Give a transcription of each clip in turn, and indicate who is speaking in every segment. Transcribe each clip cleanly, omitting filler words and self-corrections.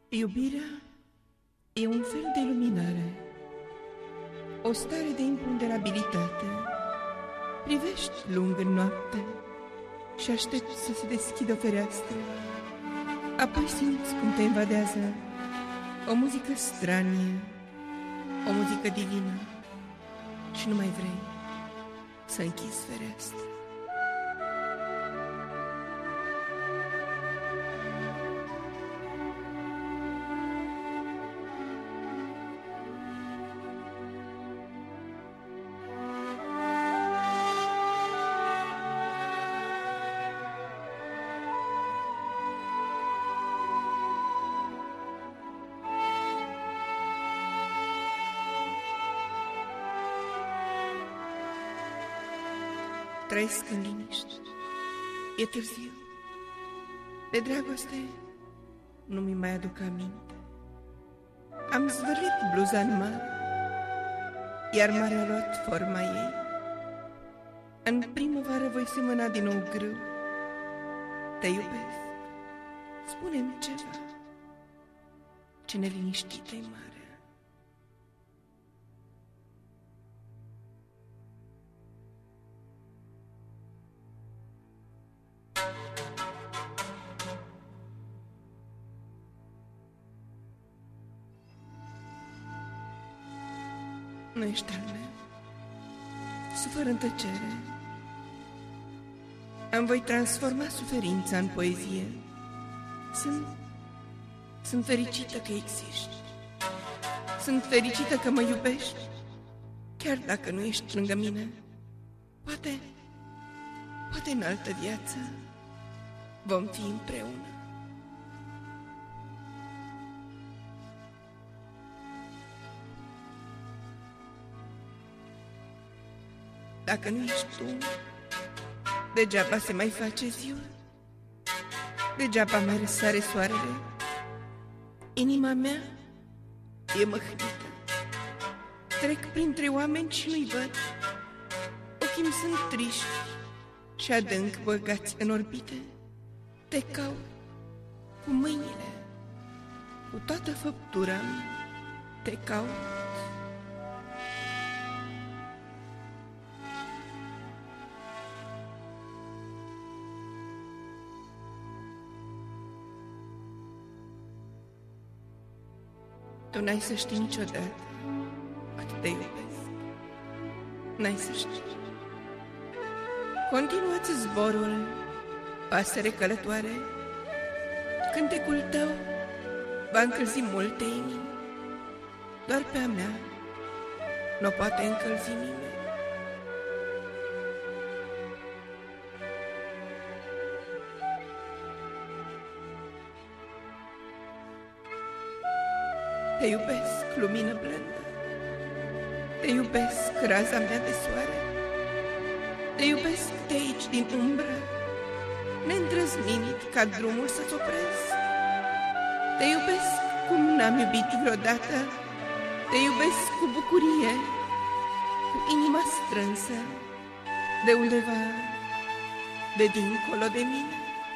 Speaker 1: Iubirea e un fel de luminare, o stare de imponderabilitate. Privești lung în noapte și aștepți să se deschidă o fereastră. Apoi simți cum te invadează o muzică stranie, o muzică divină și nu mai vrei să închizi fereastra. Trăiesc în liniște. E târziu. De dragoste nu mi mai aduc aminte. Am zvârlit bluza în mare, iar marea a luat forma ei. În primăvară voi semăna din nou grâu. Te iubesc. Spune-mi ceva. Ce neliniștită-i marea. Nu ești al meu. Sufăr în tăcere. Îmi voi transforma suferința în poezie. Sunt fericită că existi. Sunt fericită că mă iubești. Chiar dacă nu ești lângă mine. Poate în altă viață vom fi împreună. Dacă nu ești tu, degeaba se mai face ziua, degeaba mai răsare soarele. Inima mea e măhnită. Trec printre oameni și nu-i văd. Ochii-mi sunt triști și adânc băgați în orbite. Te caut cu mâinile, cu toată făptura-mi. Te caut. Tu n-ai să știi niciodată cât te iubesc. N-ai să știi. Continuă-ți zborul, pasăre călătoare. Cântecul tău va încălzi multe inimi. Doar pe a mea n-o poate încălzi nimeni. Te iubesc, lumină blândă. Te iubesc, raza mea de soare. Te iubesc de aici, din umbră, neîndrăznit ca drumul să-ți opresc. Te iubesc cum n-am iubit vreodată. Te iubesc cu bucurie, cu inima strânsă, de undeva, de dincolo de mine.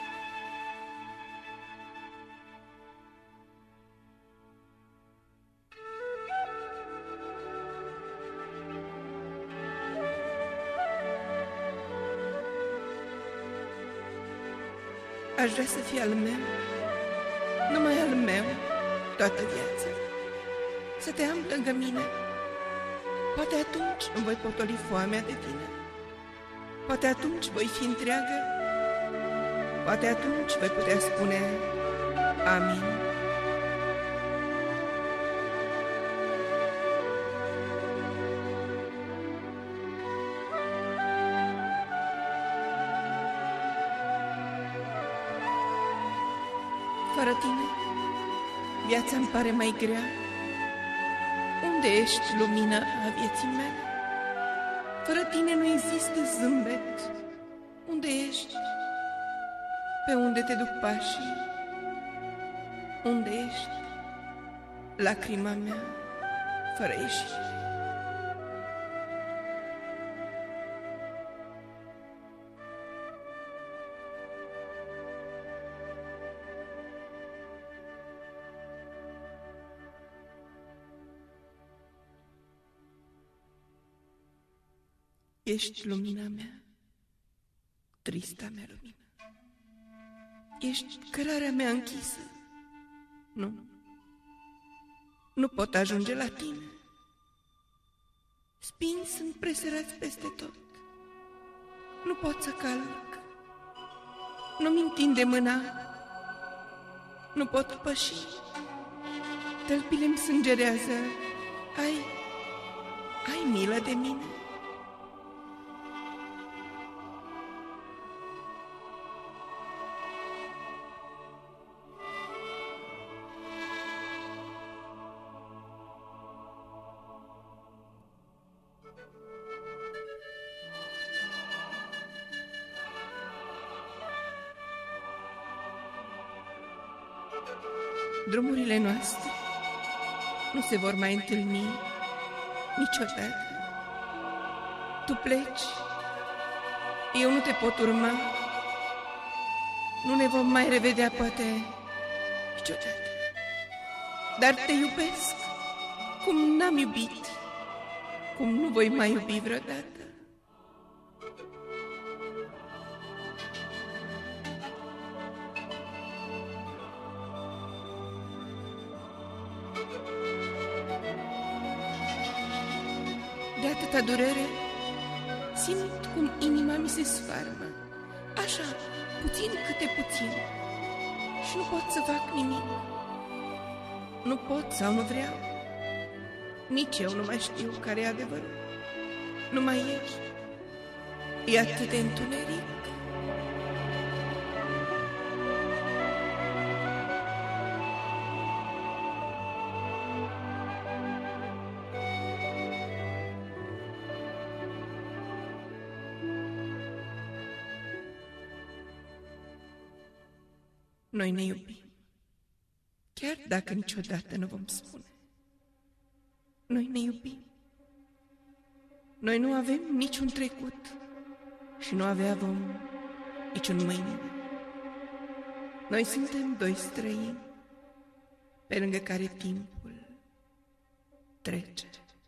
Speaker 1: Aș vrea să fii al meu, numai al meu, toată viața. Să te am lângă mine. Poate atunci îmi voi potoli foamea de tine. Poate atunci voi fi întreagă. Poate atunci voi putea spune amin. Fără tine, viața îmi pare mai grea. Unde ești, lumina a vieții mele? Fără tine nu există zâmbet. Unde ești? Pe unde te duc pașii? Unde ești? Lacrima mea fără ieșire. Ești lumina mea, trista mea lumină. Ești cărarea mea închisă. Nu pot ajunge la tine. Spini sunt presărați peste tot. Nu pot să calc. Nu-mi întinde mâna. Nu pot păși. Tălpile-mi sângerează. Ai milă de mine. Drumurile noastre nu se vor mai întâlni niciodată. Tu pleci, eu nu te pot urma. Nu ne vom mai revedea, poate, niciodată. Dar te iubesc cum n-am iubit, cum nu voi mai iubi vreodată. De atâta durere, simt cum inima mi se sfarmă, așa, puțin câte puțin, și nu pot să fac nimic. Nu pot sau nu vreau. Nici eu nu mai știu care e adevărul. Numai ești. E atât de întuneric. Noi ne iubim, chiar dacă niciodată nu vom spune. Noi ne iubim. Noi nu avem niciun trecut și nu vom niciun mâine. Noi suntem doi străini pe lângă care timpul trece.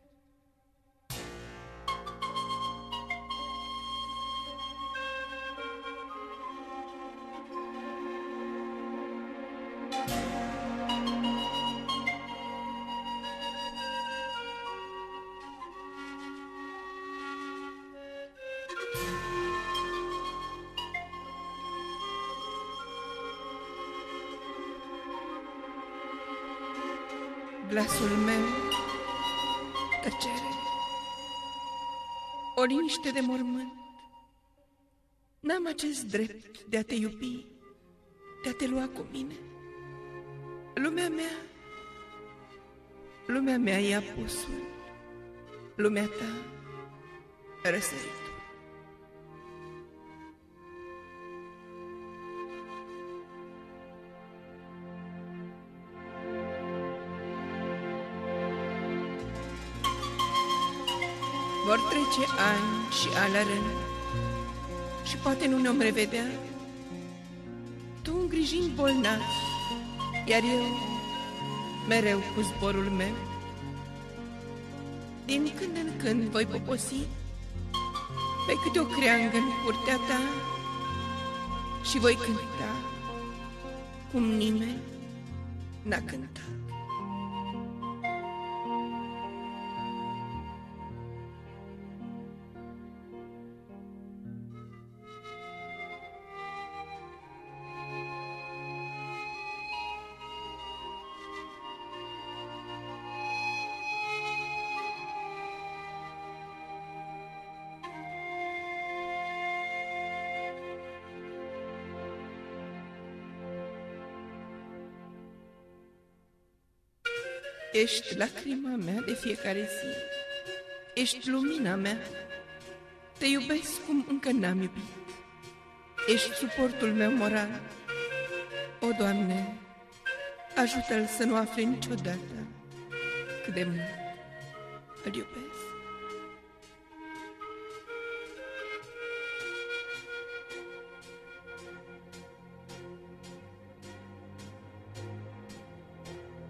Speaker 1: Glasul meu, tăcere, o liniște de mormânt. N-am acest drept de a te iubi, de a te lua cu mine. Lumea mea e apusul, lumea ta răsăritul. Vor trece ani și ani la rând și poate nu ne-om revedea. Tu îngrijind bolnav, iar eu mereu cu zborul meu. Din când în când voi poposi pe câte o creangă în curtea ta și voi cânta cum nimeni n-a cântat. Ești lacrima mea de fiecare zi, ești lumina mea, te iubesc cum încă n-am iubit, ești suportul meu moral. O, Doamne, ajută-l să nu afle niciodată cât de mult îl iubesc.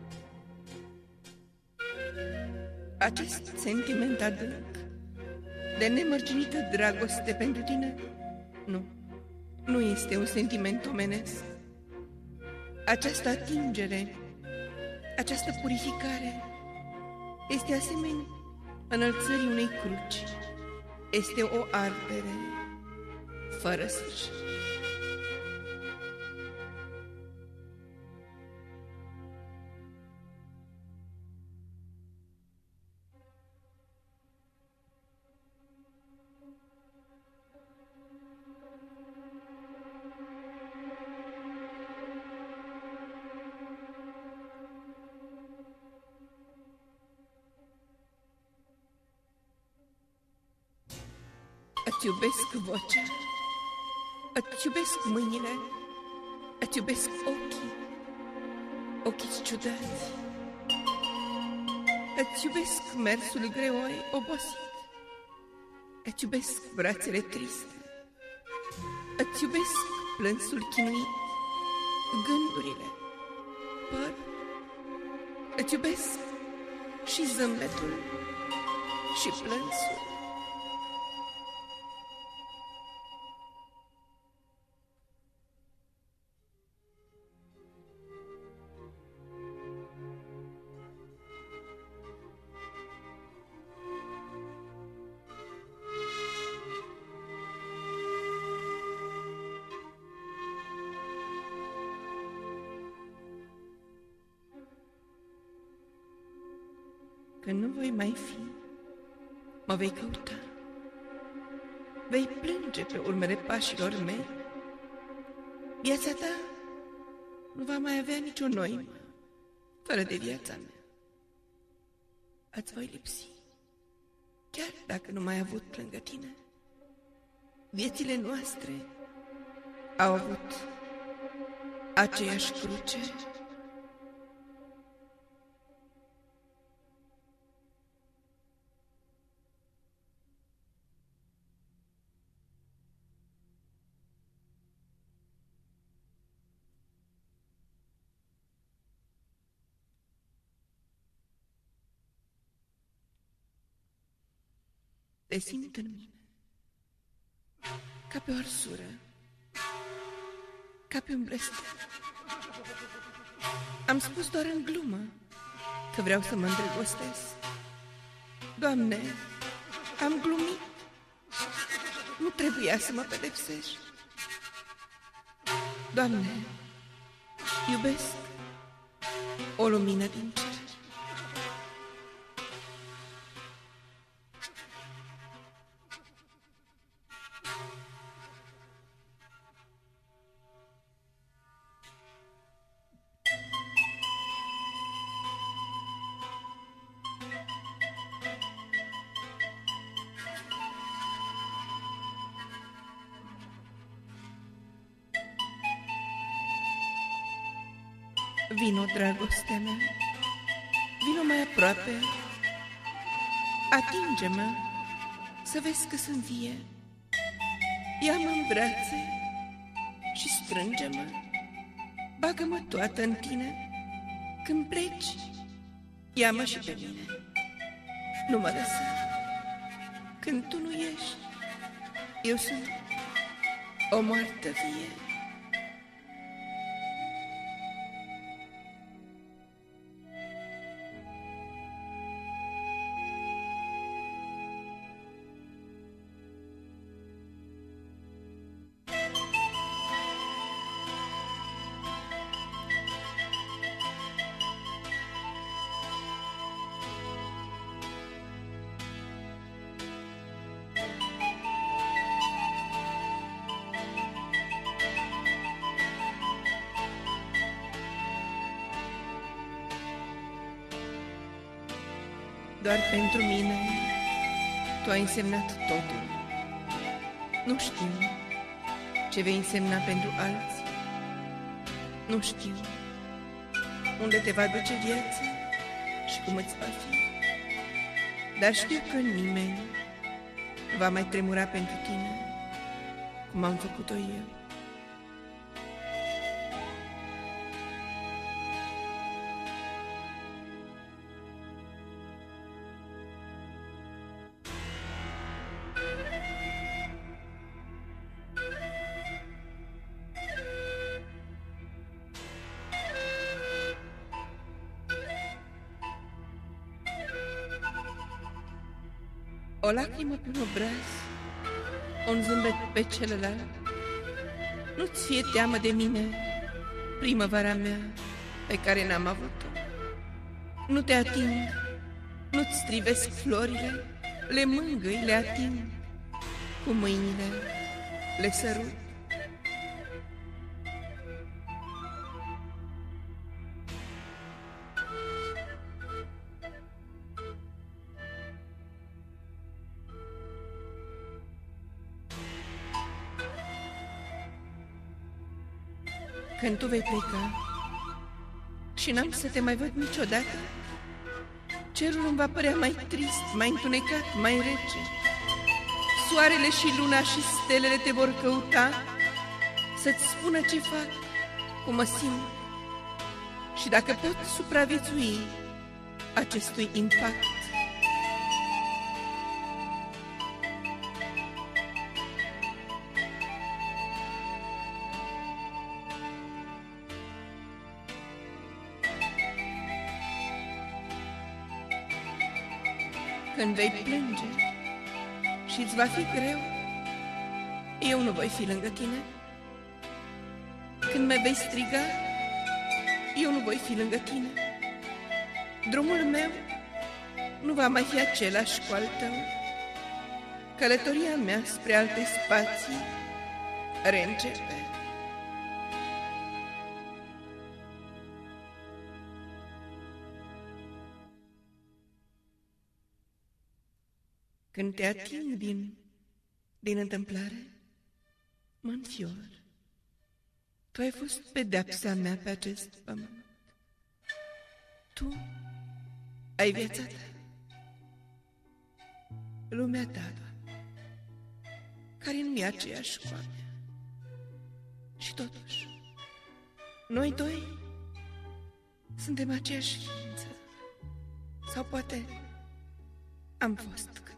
Speaker 1: Acest sentiment adânc de nemărginită dragoste pentru tine, nu este un sentiment omenesc. Această atingere, această purificare este asemenea înălțării unei cruci. Este o ardere fără sfârșit. Îți iubesc vocea, îți iubesc mâinile, îți iubesc ochii ciudați. Îți iubesc mersul greoi obosit, îți iubesc brațele triste, îți iubesc plânsul chinuit, gândurile, păr. Îți iubesc și zâmbetul și plânsul. Când nu voi mai fi, mă vei căuta. Vei plânge pe urmele pașilor mei. Viața ta nu va mai avea nicio noimă fără de viața mea. Îți voi lipsi, chiar dacă nu mai ai avut lângă tine. Viețile noastre au avut aceeași cruce. Te simt în mine, ca pe o arsură, ca pe un blestem. Am spus doar în glumă că vreau să mă îndrăgostesc. Doamne, am glumit, nu trebuia să mă pedepsești. Doamne, iubesc o lumină din cer. Vino, dragostea mea, vino mai aproape, atinge-mă, să vezi că sunt vie. Ia-mă în brațe și strânge-mă, bagă-mă toată în tine. Când pleci, ia-mă și pe mine, nu mă lăsa. Când tu nu ești, eu sunt o moartă vie. Doar pentru mine tu ai însemnat totul. Nu știu ce vei însemna pentru alții. Nu știu unde te va duce viața și cum îți va fi. Dar știu că nimeni nu va mai tremura pentru tine cum am făcut-o eu. O lacrimă pe un obraz, un zâmbet pe celălalt. Nu-ți fie teamă de mine, primăvara mea, pe care n-am avut-o. Nu te ating, nu-ți strivesc florile, le mângâi, le ating, cu mâinile le sărut. Când tu vei pleca și n-am să te mai văd niciodată, cerul îmi va părea mai trist, mai întunecat, mai rece. Soarele și luna și stelele te vor căuta să-ți spună ce fac, cum mă simt și dacă pot supraviețui acestui impact. Când vei plânge și îți va fi greu, eu nu voi fi lângă tine. Când mă vei striga, eu nu voi fi lângă tine. Drumul meu nu va mai fi același cu al tău. Călătoria mea spre alte spații reîncepe. Când te ating din întâmplare, mă înfior. Tu ai fost pedeapsa mea pe acest pământ. Tu ai viața ta, lumea ta, Doamne, care nu e aceeași cu a mea. Și totuși, noi doi suntem aceeași ființă. Sau poate am fost cândva.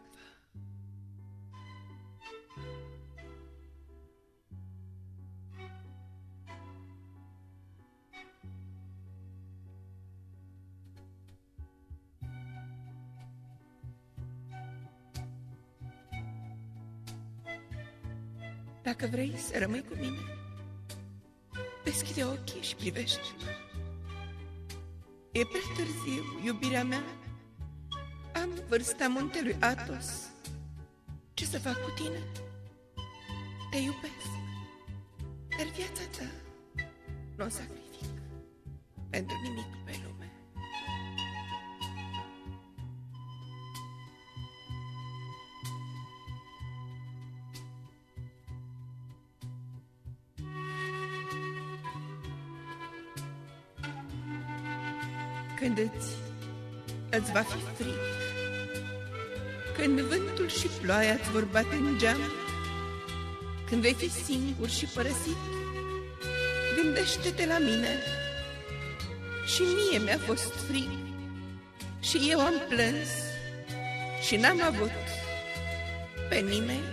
Speaker 1: Dacă vrei să rămâi cu mine, deschide ochii și privește-mă. E prea târziu, iubirea mea. Am vârsta muntelui Athos. Ce să fac cu tine? Te iubesc, dar viața ta nu o sacrific pentru nimic pe lume. Când îți va fi fric, când vântul și ploaia îți vor bate în geam, când vei fi singur și părăsit, gândește-te la mine. Și mie mi-a fost fric și eu am plâns și n-am avut pe nimeni.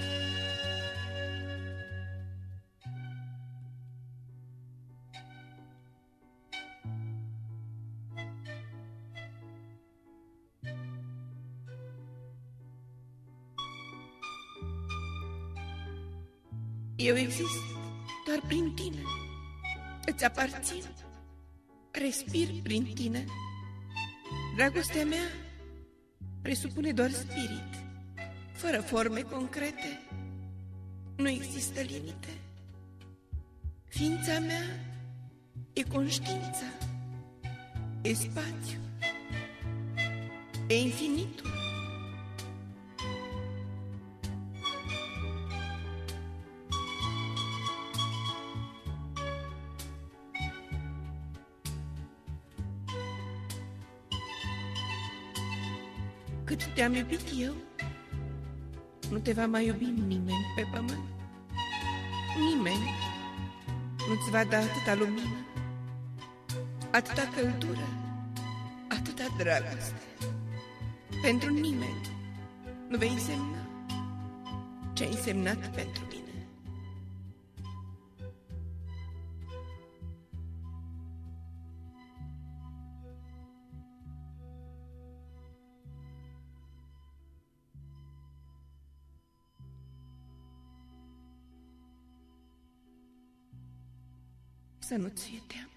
Speaker 1: Eu exist doar prin tine, îți aparțin, respir prin tine. Dragostea mea presupune doar spirit, fără forme concrete. Nu există limite. Ființa mea e conștiința, e spațiu, e infinitul. Cât te-am iubit eu, nu te va mai iubi nimeni pe pământ. Nimeni nu-ți va da atâta lumină, atâta căldură, atâta dragoste. Pentru nimeni nu vei însemna ce ai însemnat pentru mine. Să nu-ți fie teamă.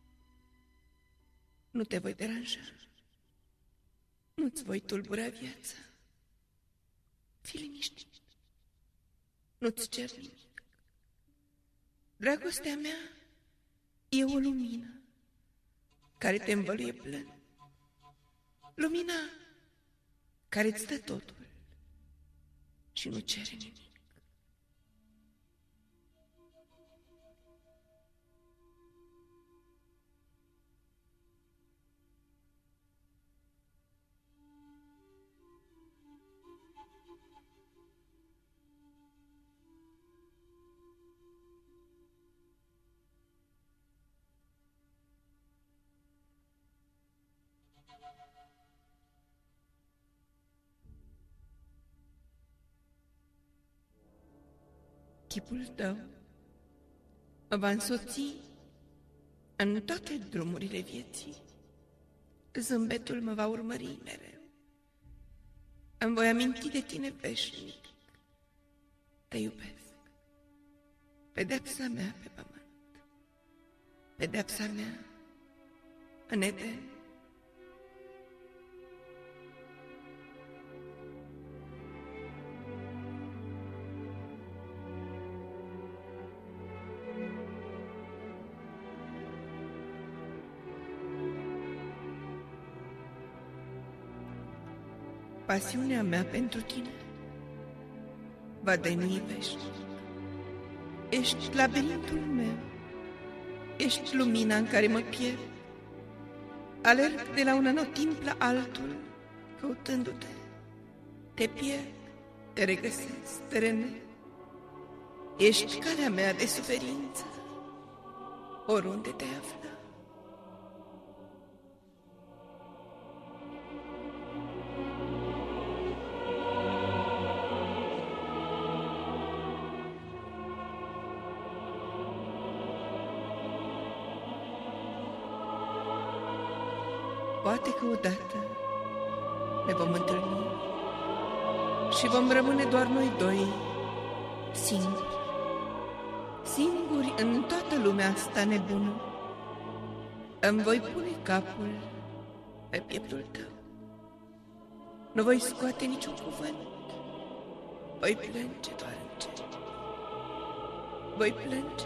Speaker 1: Nu te voi deranja. Nu-ți voi tulbura viața. Fii liniștit. Nu-ți cer nimic. Dragostea mea e o lumină care te învăluie plând. Lumina care îți dă totul și nu cere nimic. Chipul tău mă va însoți în toate drumurile vieții. Zâmbetul mă va urmări mereu. Îmi voi aminti de tine veșnic. Te iubesc. Pedeapsa mea pe pământ. Pedeapsa mea în Eden. Pasiunea mea pentru tine va dăinui veșnic. Ești labirintul meu, ești lumina în care mă pierd. Alerg de la un anotimp la altul, căutându-te. Te pierd, te regăsesc, te reneg. Ești calea mea de suferință, oriunde te afla. Poate că odată ne vom întâlni și vom rămâne doar noi doi, singuri, singuri în toată lumea asta nebună. Îmi voi pune capul pe pieptul tău. Nu voi scoate niciun cuvânt. Voi plânge doar încet. Voi plânge.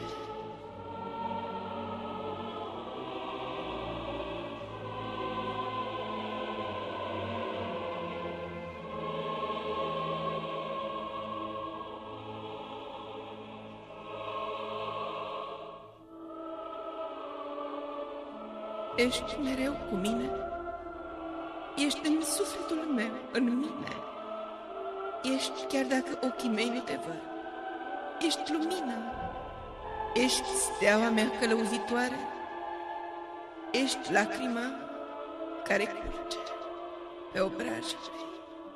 Speaker 1: Ești mereu cu mine. Ești în sufletul meu, în mine. Ești chiar dacă ochii mei nu te văd. Ești lumina. Ești steaua mea călăuzitoare. Ești lacrima care curge pe obrajii mei.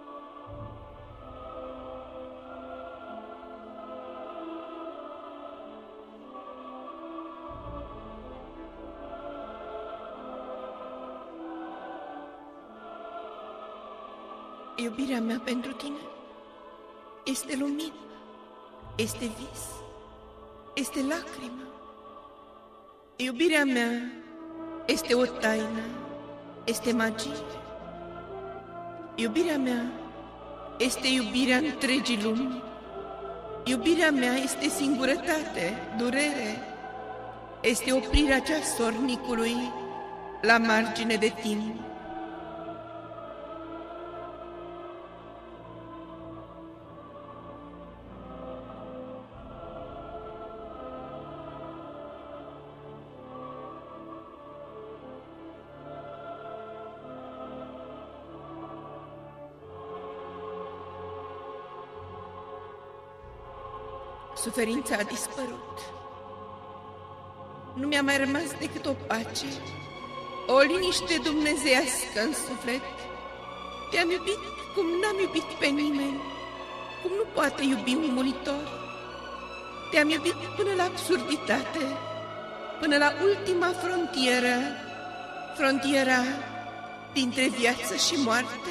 Speaker 1: Iubirea mea pentru tine este lumină, este vis, este lacrimă. Iubirea mea este o taină, este magie. Iubirea mea este iubirea întregii lumi. Iubirea mea este singurătate, durere, este oprirea ceasornicului la margine de timp. Suferința a dispărut. Nu mi-a mai rămas decât o pace, o liniște dumnezeiască în suflet. Te-am iubit cum n-am iubit pe nimeni, cum nu poate iubi un muritor. Te-am iubit până la absurditate, până la ultima frontieră, frontiera dintre viață și moarte.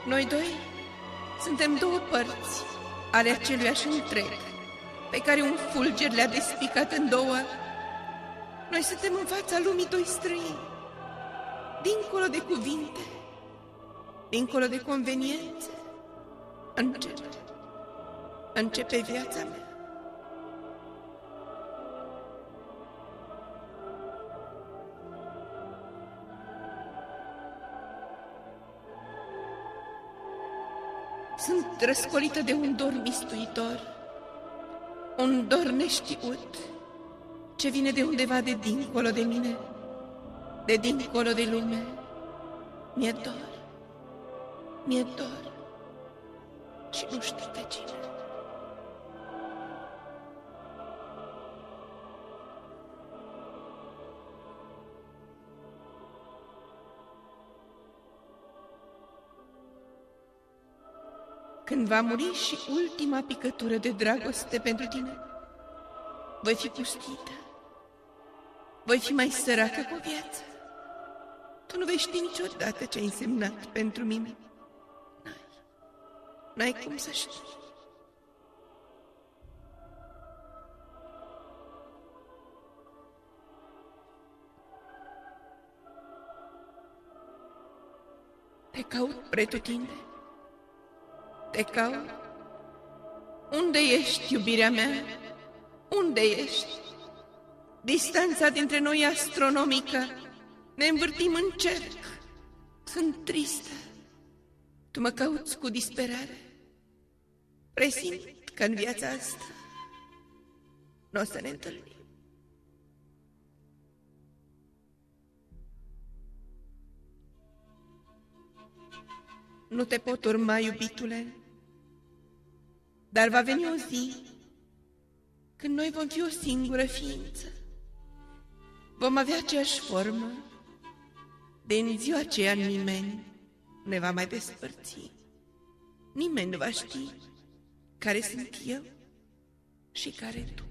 Speaker 1: Noi doi suntem două părți ale aceluiași întreg, pe care un fulger le-a despicat în două. Noi suntem în fața lumii doi străini, dincolo de cuvinte, dincolo de conveniențe. Începe viața mea. Sunt răscolită de un dor mistuitor, un dor neștiut, ce vine de undeva de dincolo de mine, de dincolo de lume. Mi-e dor și nu știu de cine. Când va muri și ultima picătură de dragoste pentru tine, voi fi pustită, voi fi mai săracă cu viață. Tu nu vei ști niciodată ce ai însemnat pentru mine. N-ai cum să știi. Te caut pretutinde. Te caut. Unde ești, iubirea mea? Unde ești? Distanța dintre noi e astronomică. Ne învârtim în cerc. Sunt tristă. Tu mă cauți cu disperare. Presimt că în viața asta n-o să ne întâlnim. Nu te pot urma, iubitule, dar va veni o zi când noi vom fi o singură ființă. Vom avea aceeași formă. Din ziua aceea nimeni ne va mai despărți. Nimeni nu va ști care sunt eu și care tu.